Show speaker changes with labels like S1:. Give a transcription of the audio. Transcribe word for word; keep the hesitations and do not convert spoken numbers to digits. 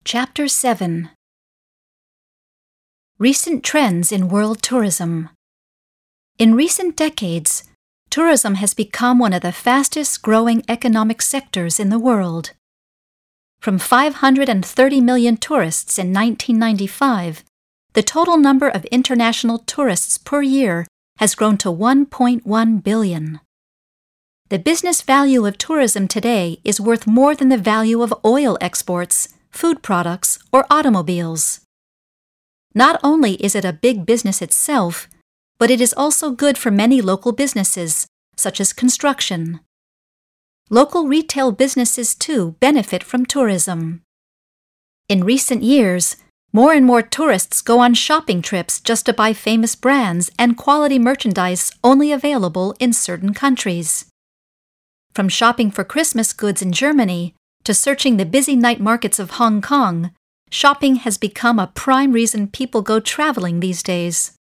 S1: Chapter seven. Recent Trends in World Tourism. In recent decades, tourism has become one of the fastest-growing economic sectors in the world. From five hundred thirty million tourists in nineteen ninety-five, the total number of international tourists per year has grown to one point one billion. The business value of tourism today is worth more than the value of oil exports, food products, or automobiles. Not only is it a big business itself, but it is also good for many local businesses, such as construction. Local retail businesses, too, benefit from tourism. In recent years, more and more tourists go on shopping trips just to buy famous brands and quality merchandise only available in certain countries. From shopping for Christmas goods in Germany to searching the busy night markets of Hong Kong, shopping has become a prime reason people go traveling these days.